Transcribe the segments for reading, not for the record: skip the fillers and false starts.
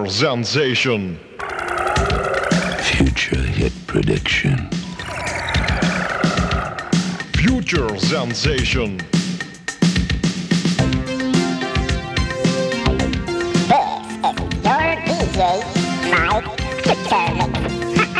sensation. Future hit prediction. Future sensation. This is your DJ, Mike Determined.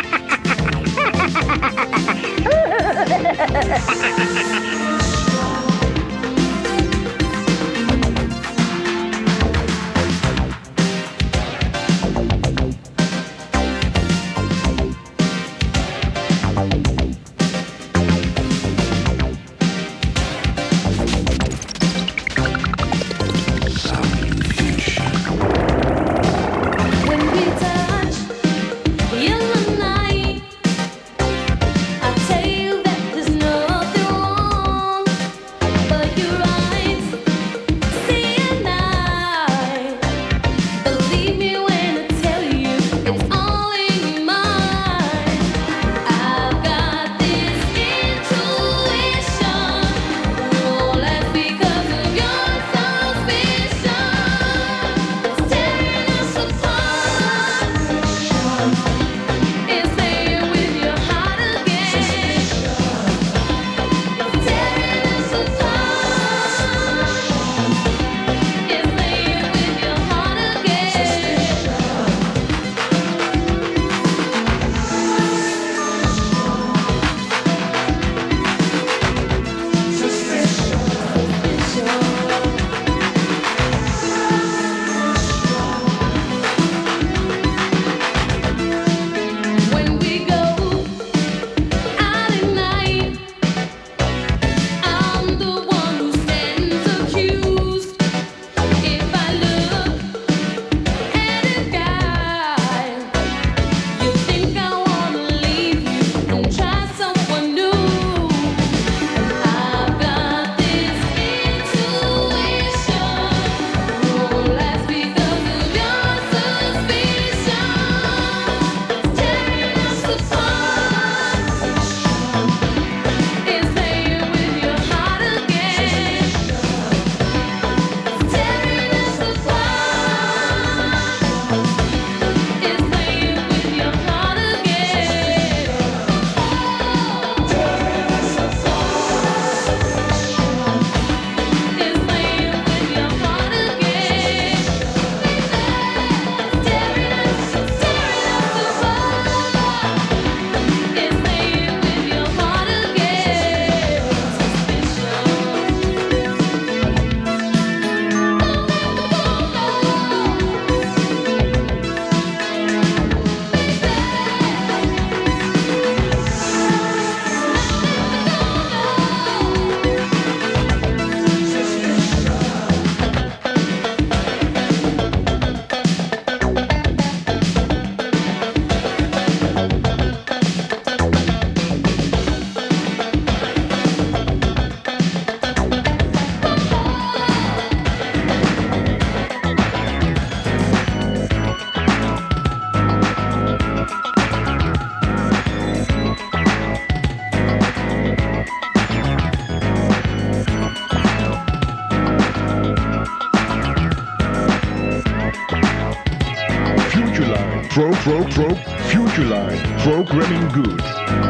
Future Line, programming good.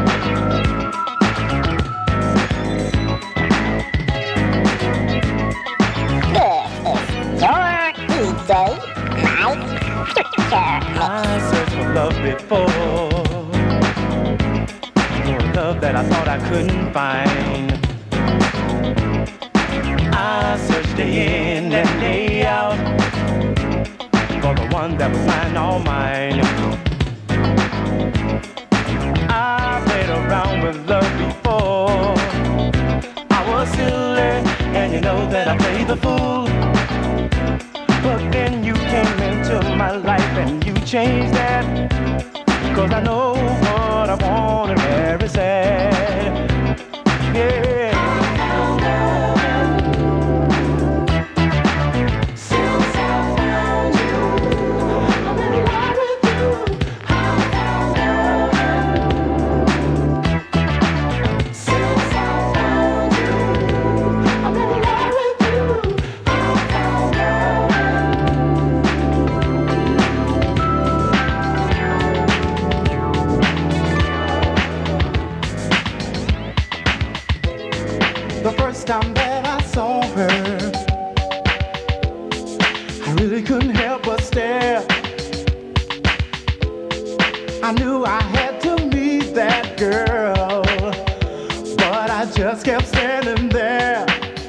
I searched for love before, for a love that I thought I couldn't find. I searched day in and day out for the one that was mine, all mine. I played around with love before. I was silly, and you know that I played the fool. But then you came into my life and you changed that. 'Cause I know what I want and where it's at. Yeah. I knew I had to meet that girl, but I just kept standing there.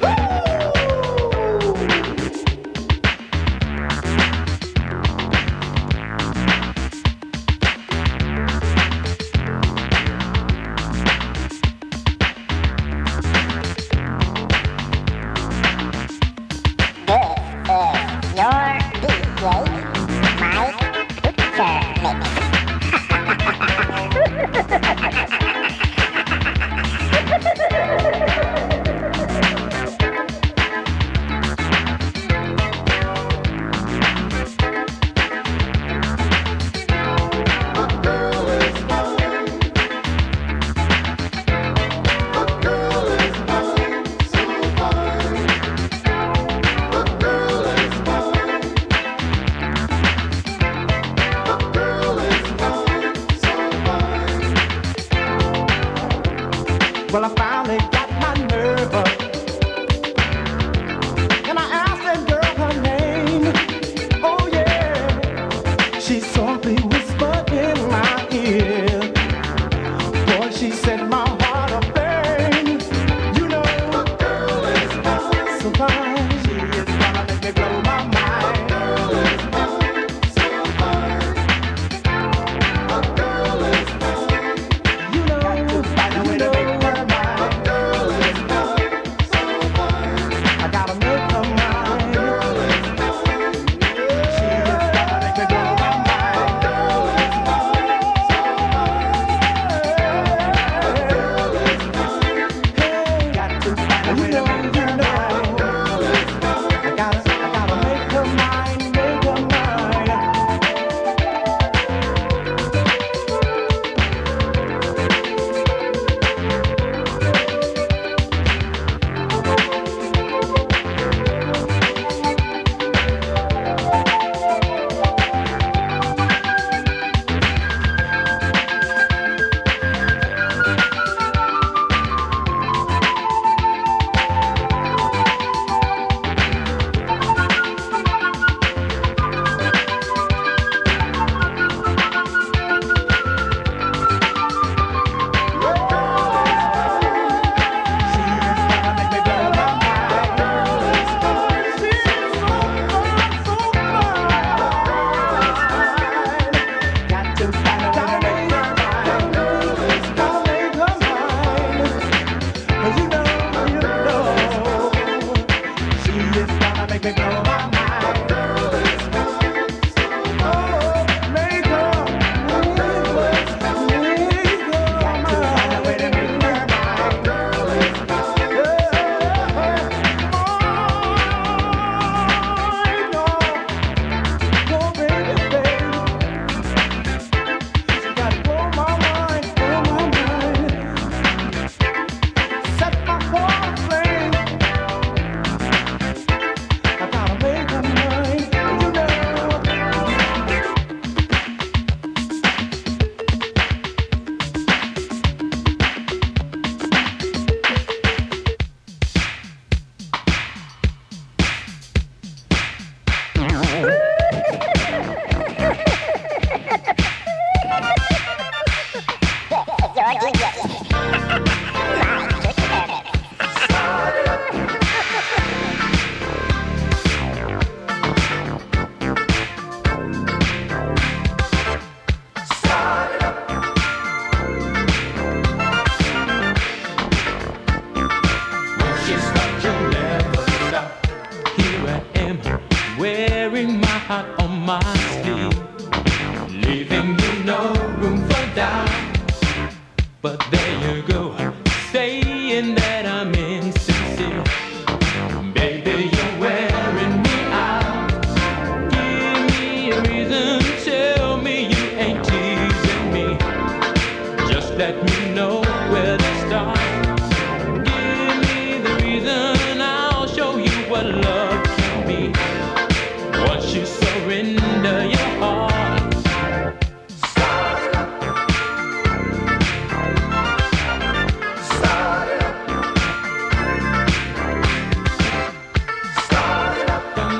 Well, I finally got my nerve up, and I asked that girl her name. Oh yeah, she softly whispered in my ear. Boy, she set my heart aflame. You know, a girl is fine, so fine. She is gonna make me blow my mind. A girl is fine, so fine. A girl is fine. You know, got to find a way to make her.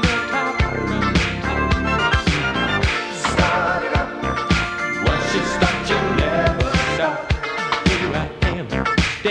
Stop.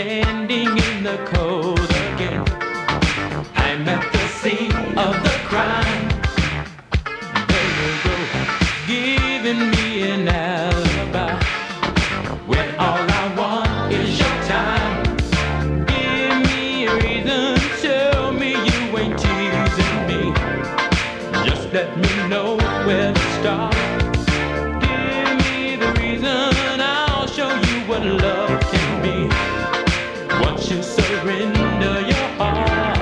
standing in the cold again. I'm at the scene of the crime. There you go, giving me an alibi, when all I want is your time. Give me a reason, tell me you ain't teasing me. Just let me know where to start. Give me the reason, I'll show you what love can be. Once you surrender your heart.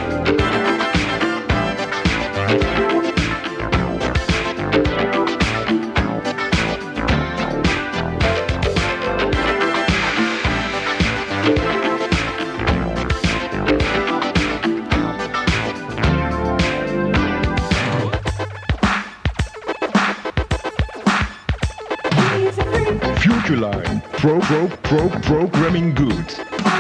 Futureline, programming goods.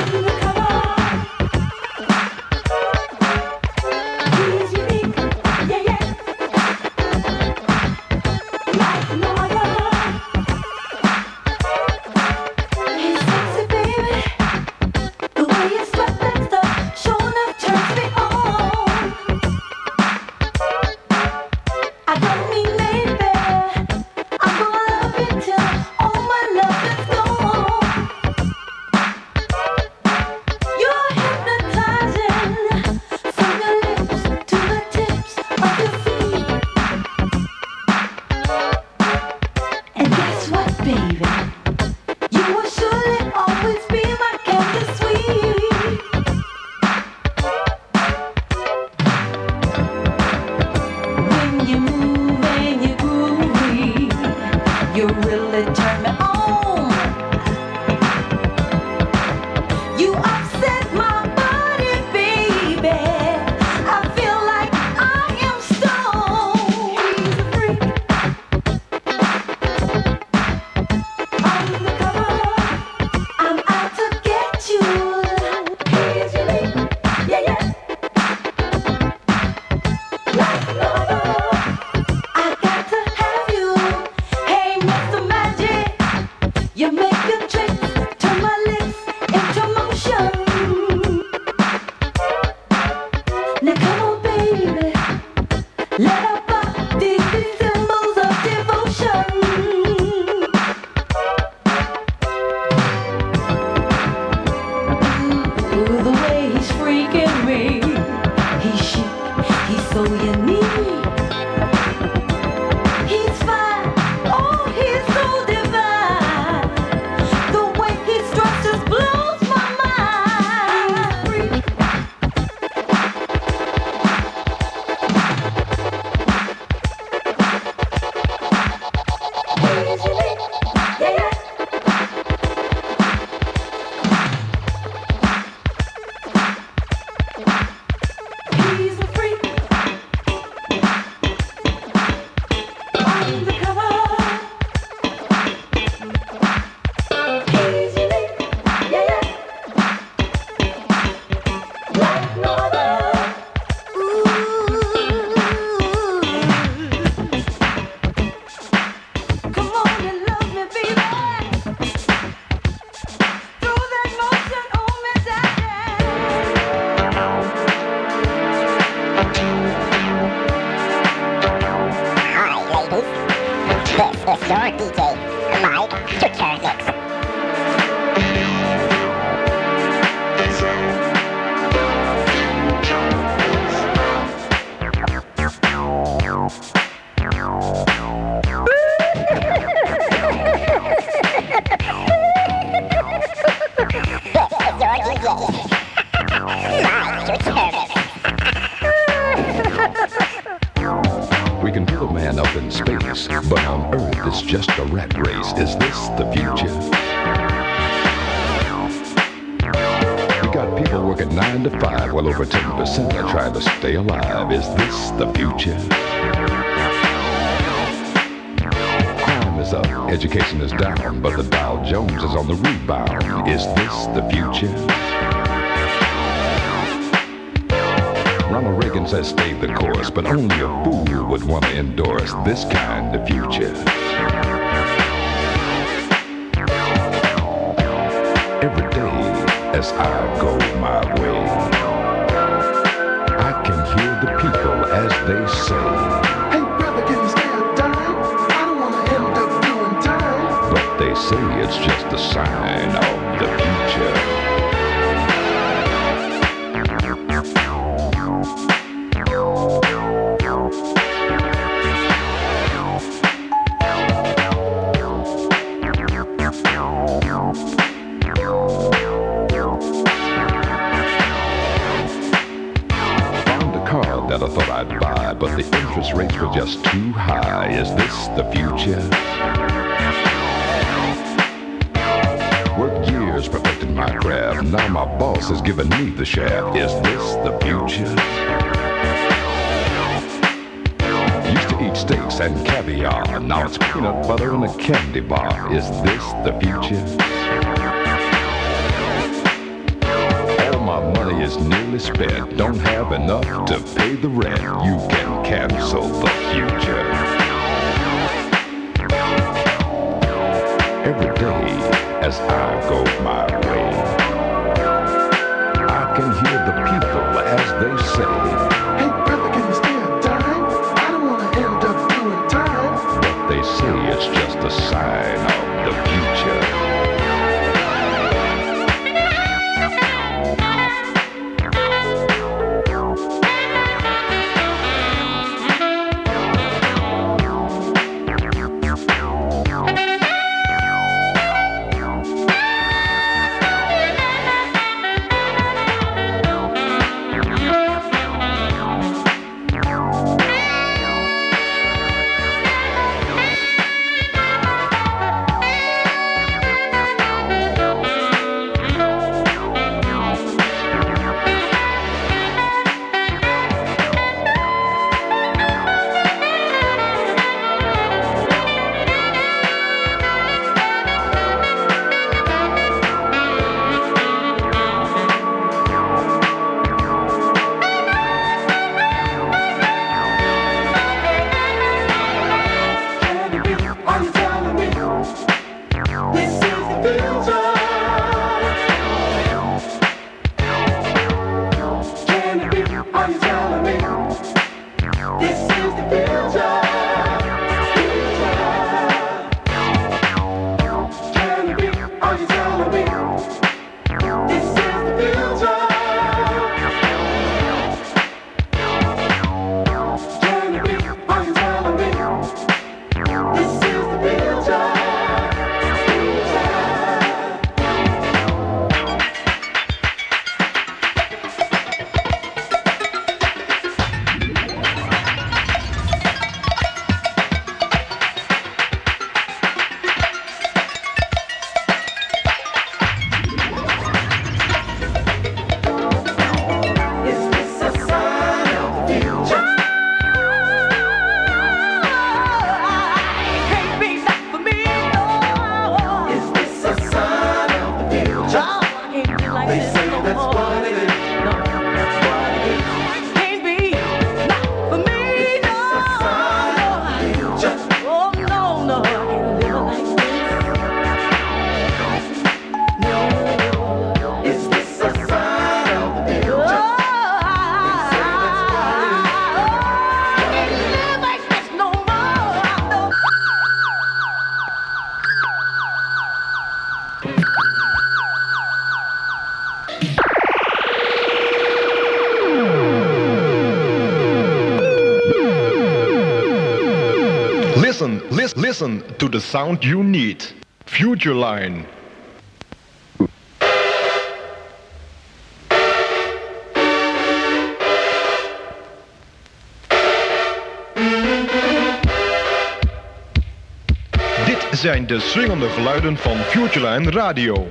We can put a man up in space, but on Earth it's just a rat race. Is this the future? We got people working 9 to 5, while over 10% are trying to stay alive. Is this the future? Crime is up, education is down, but the Dow Jones is on the rebound. Is this the future? Ronald Reagan says stay the course, but only a fool would want to endorse this kind of future. Every day, as I go my way. I can hear the people as they say, "Hey brother, can you spare a dime? I don't wanna end up doing time." but they say it's just a sign of the future. That I thought I'd buy, but the interest rates were just too high. Is this the future? Worked years perfecting my craft. Now my boss has given me the shaft. Is this the future? Used to eat steaks and caviar. Now it's peanut butter and a candy bar. Is this the future? My money is nearly spent. Don't have enough to pay the rent. You can cancel the future. Every day as I go my way, I can hear the people as they say, "Hey brother, can you spare a dime? I don't wanna end up doing time." but they say it's just a sign of the future. Listen to the sound you need. Future Line. Dit zijn de swingende geluiden van Future Line Radio.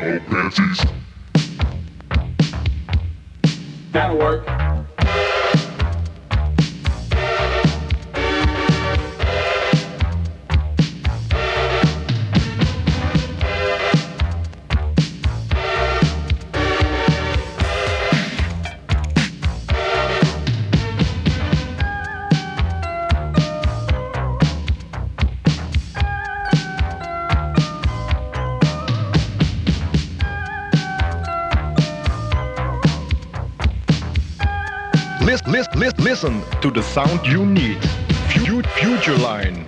Yellow panties. That'll work. Listen to the sound you need. Future Line.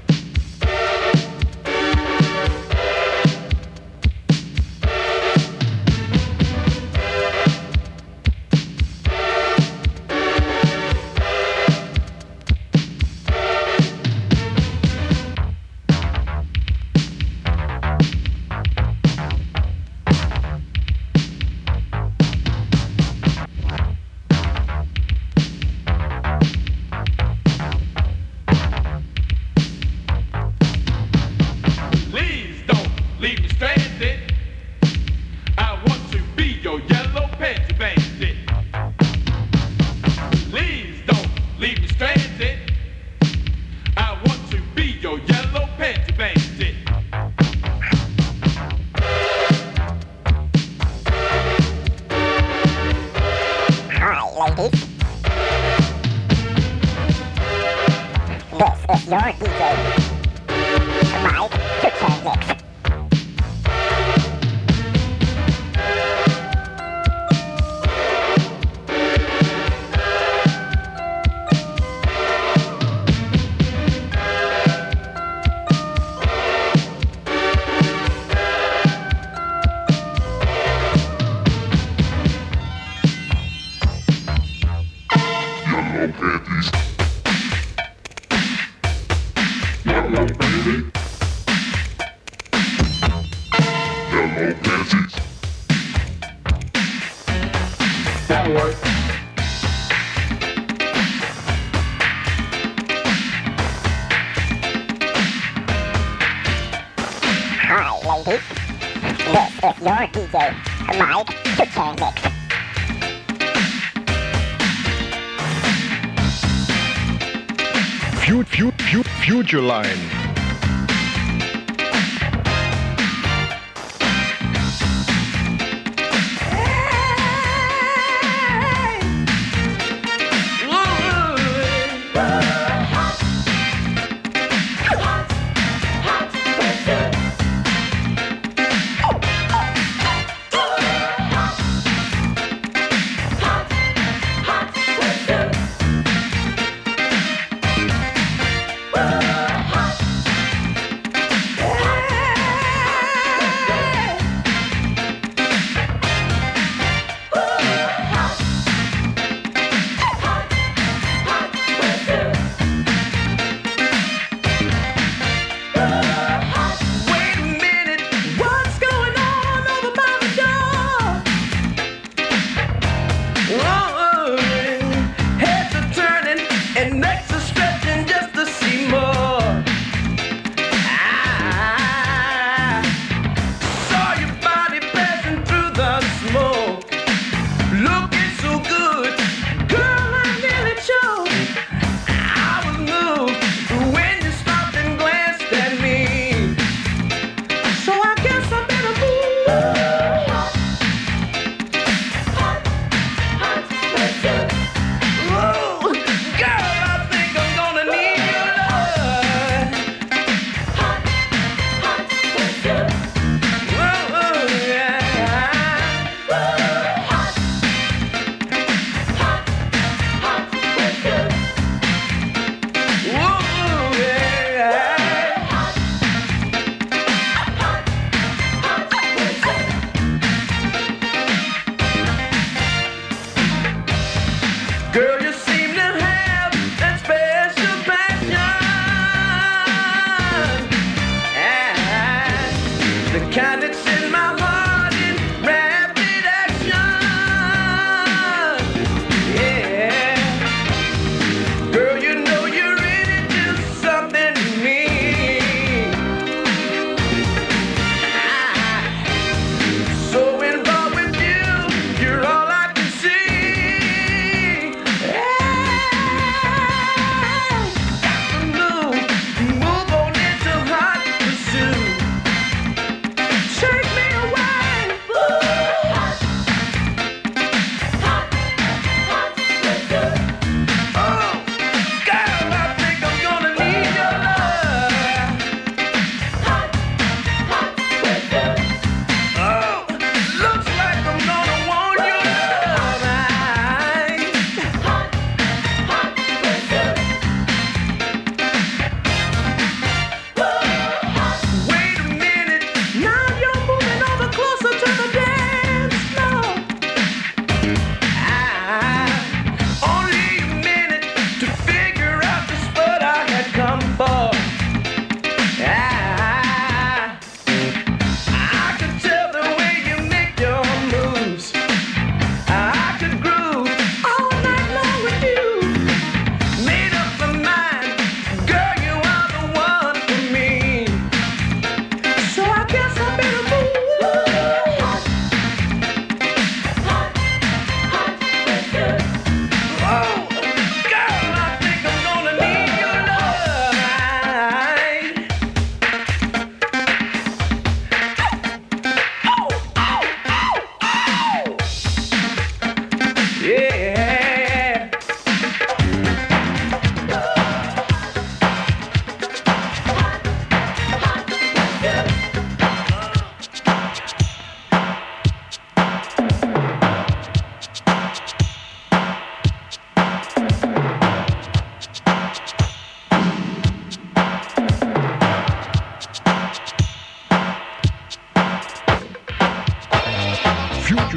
Future Line.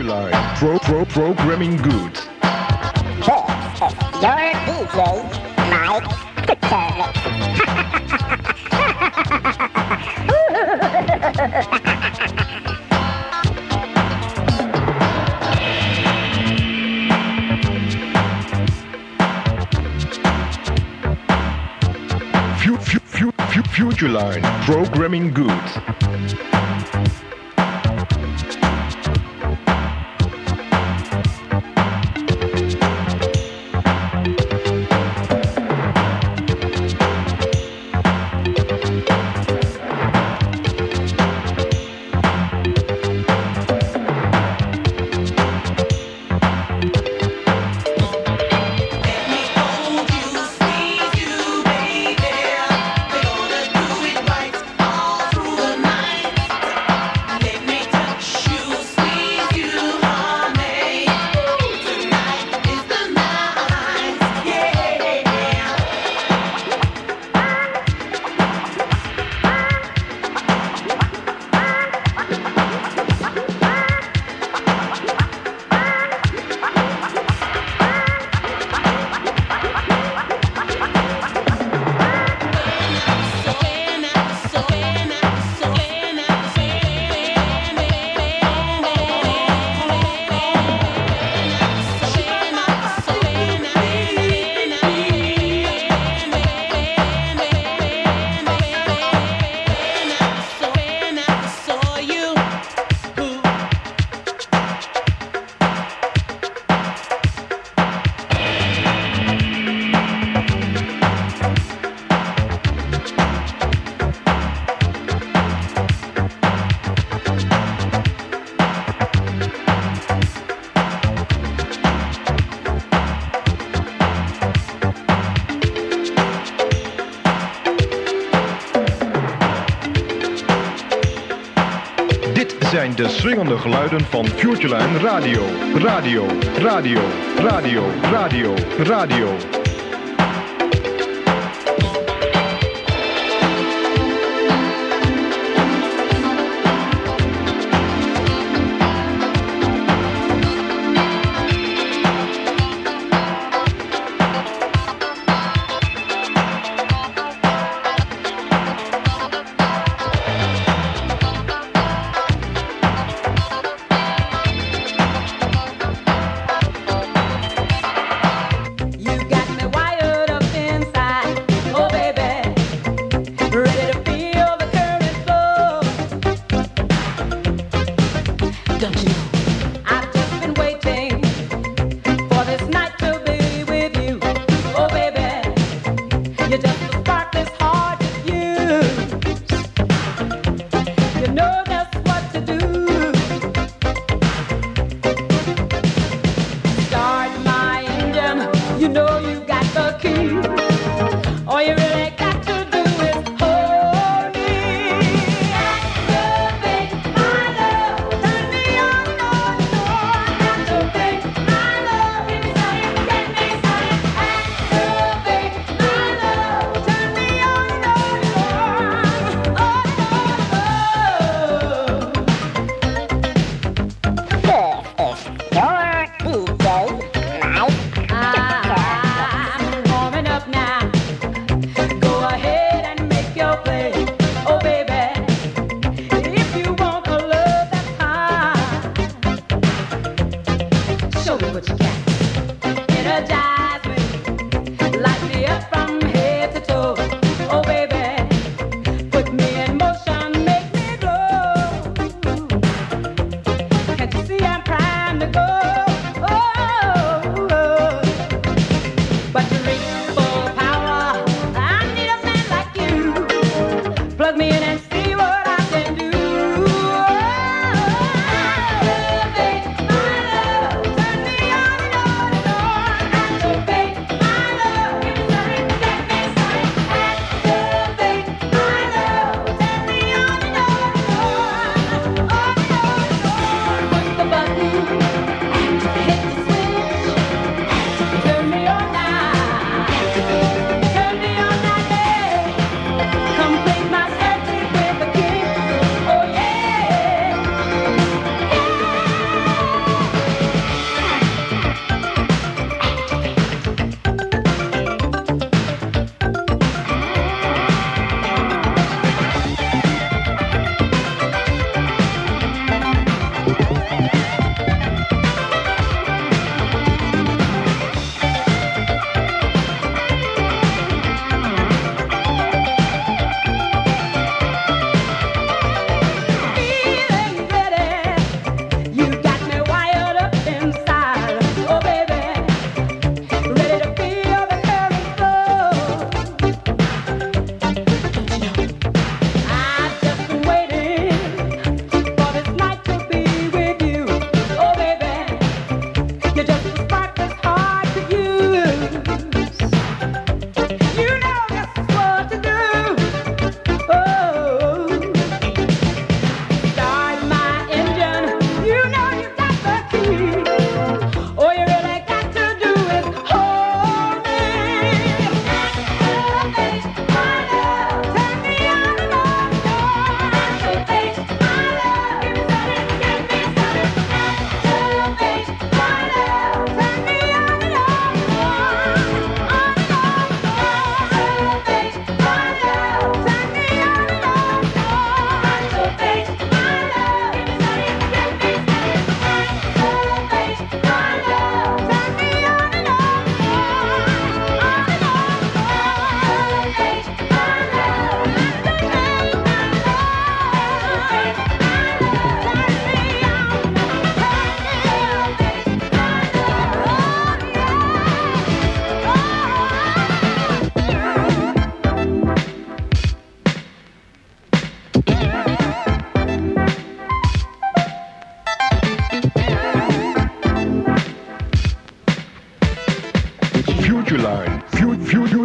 Futureline. Programming goods. This is your DJ, Mike Turner. Futureline. Programming goods. Zijn de swingende geluiden van Futureline Radio. Radio, radio, radio, radio, radio. Hold me, my love, turn me on.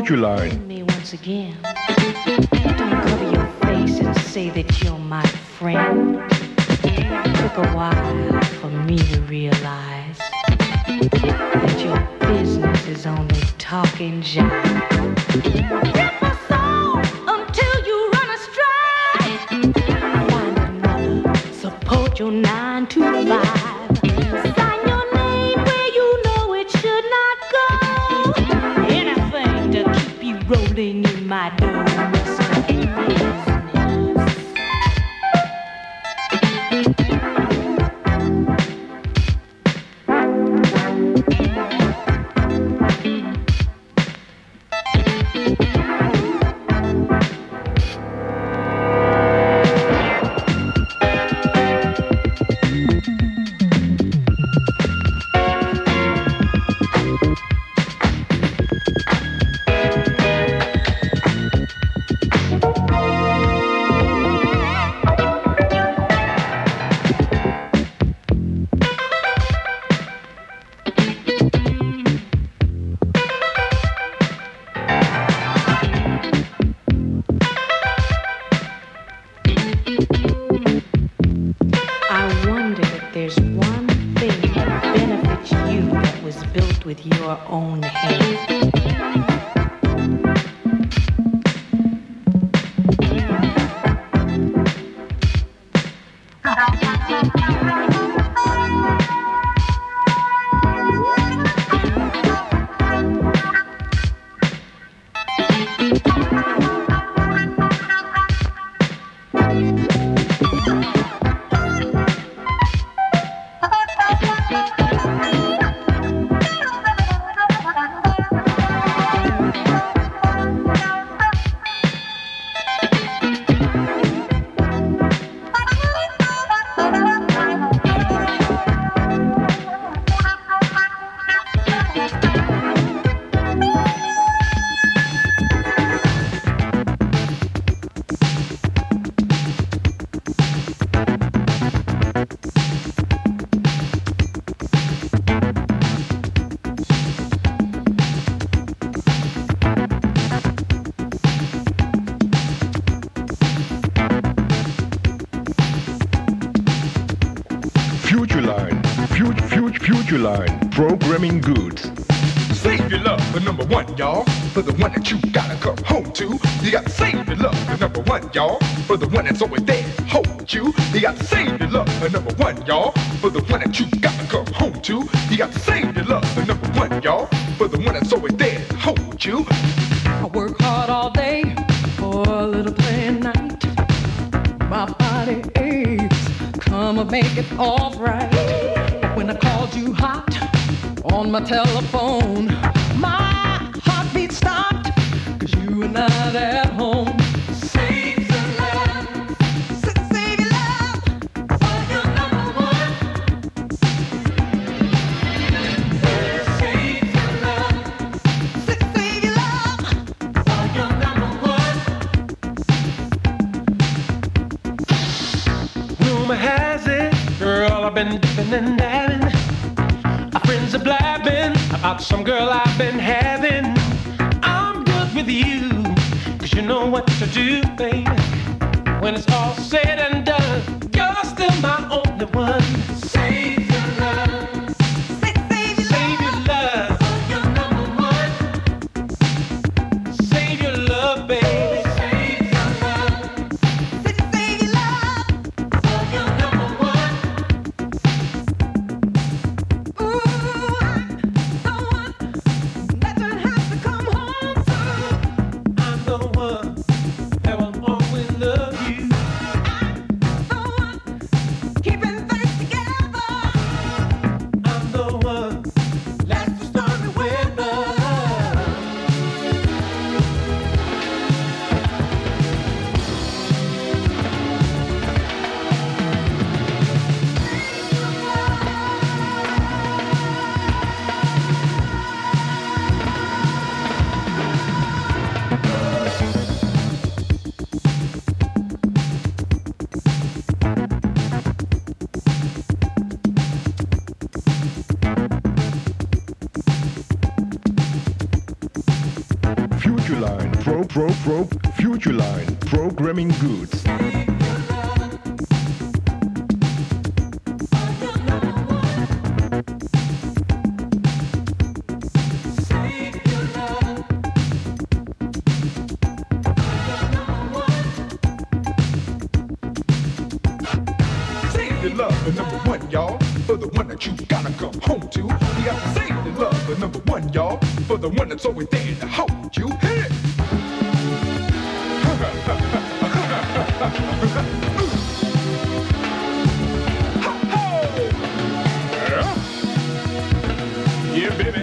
Futureline. Me once again. Don't cover your face and say that you're my friend. It took a while for me to realize that your business is only talking jive. Rip my soul until you run astray. Find another, support your 9 to 5. Sign your name where you know it should not go. Anything to keep you rolling in my door. Futureline, programming goods. Save your love for number one, y'all. For the one that you gotta come home to. You gotta save your love for number one, y'all. For the one that's always there, hold you. You gotta save your love for number one, y'all. For the one that you gotta come home to. You gotta save your love for number one, y'all. For the one that's always there, hold you. I work hard all day for a little play at night. My body aches, come and make it all right. When I called you hot on my telephone, my heartbeat stopped, 'cause you were not at home. Save your love, save your love, for you're number one. Save your love, save your love, for you're number one. Rumor has it, girl, I've been dipping and dabbing. Our friends are blabbing about some girl I've been having. I'm good with you, 'cause you know what to do, baby. When it's all said and done, you're still my only one. Save your love, save your love, for you're number one. Save your love, baby. Save your love, save your love, for you're number one. I'm the one that will always love you. Keeping thirsty Futureline, programming goods. Love, number one, y'all, for the one that you gotta come home to. You got to save the love, number one, y'all, for the one that's always there to hold you. Hit it! Yeah, baby.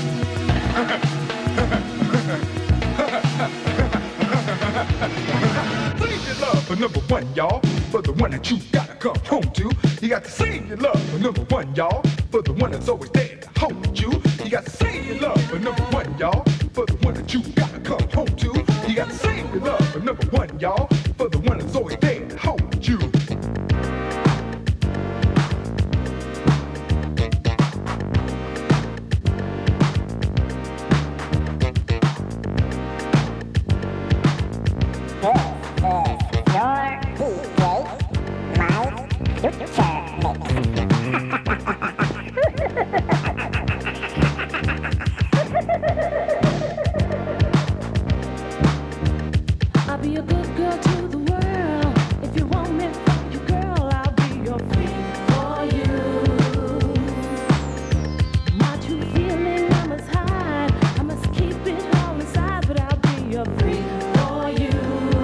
Save your love for number one, y'all, for the one that you gotta come home to. You got to save your love for number one, y'all, for the one that's always there to hold you. You got to save your love for number one, y'all, for the one that you gotta come home to. You got to save your love for number one, y'all, for the one that's always there to hold you. I'll be a good girl to the world. If you want me for you, girl, I'll be your friend for you. My true feeling I must hide. I must keep it all inside, but I'll be your friend for you.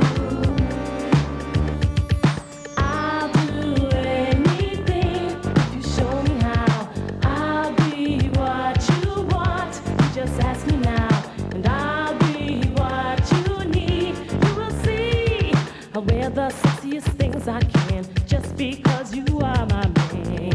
I'll do anything if you show me how. I'll be what you want. You just ask me now, and I'll be what you need. You will see I'll wear the sexiest things I can, just because you are my man.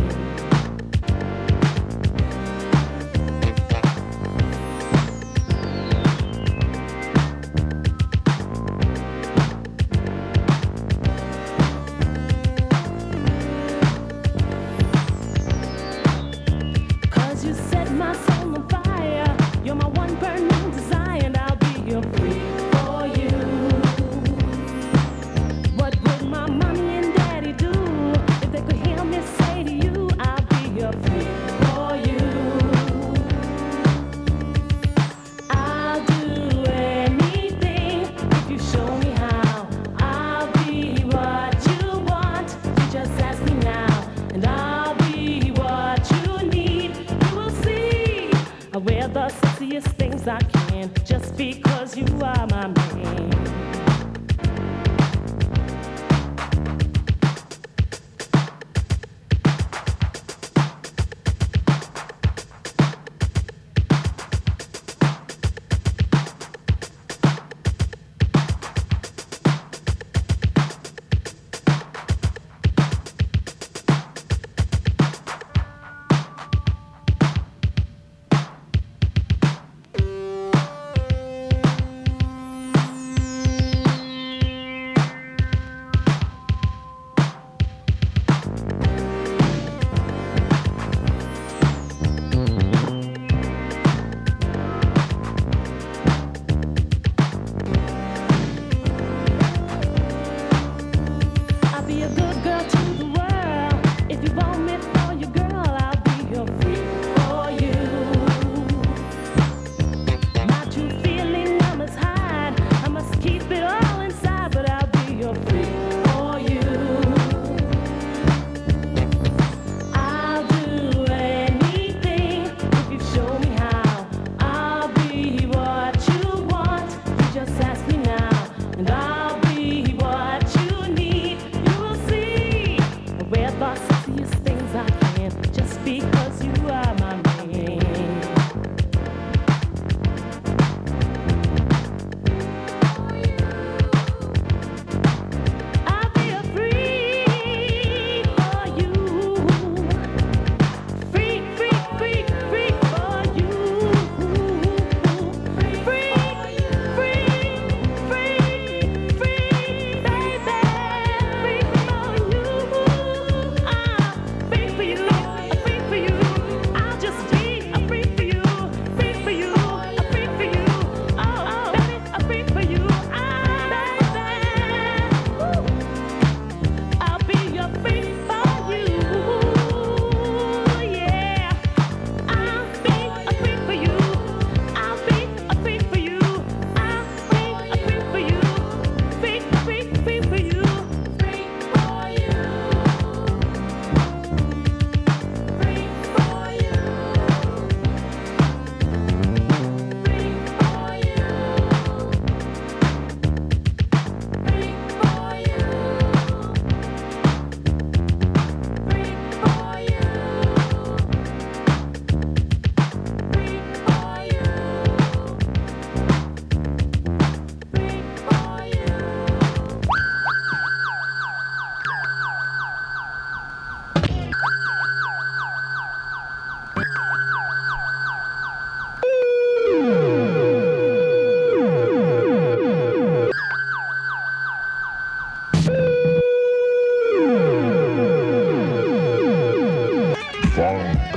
Cause you set my soul on fire. You're my one burning desire, and I'll be your friend for you. What would my mommy and daddy do if they could hear me say to you, I'll be your friend for you. I'll do anything if you show me how. I'll be what you want. You just ask me now, and I'll be what you need. You will see I wear the sexiest things I can, just because you are my man.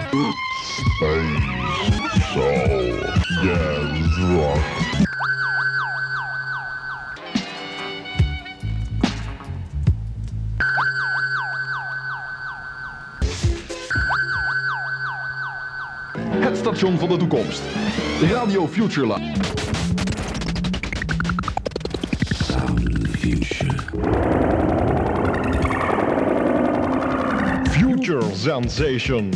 Het station van de toekomst. Radio Futureline. Future Sensation.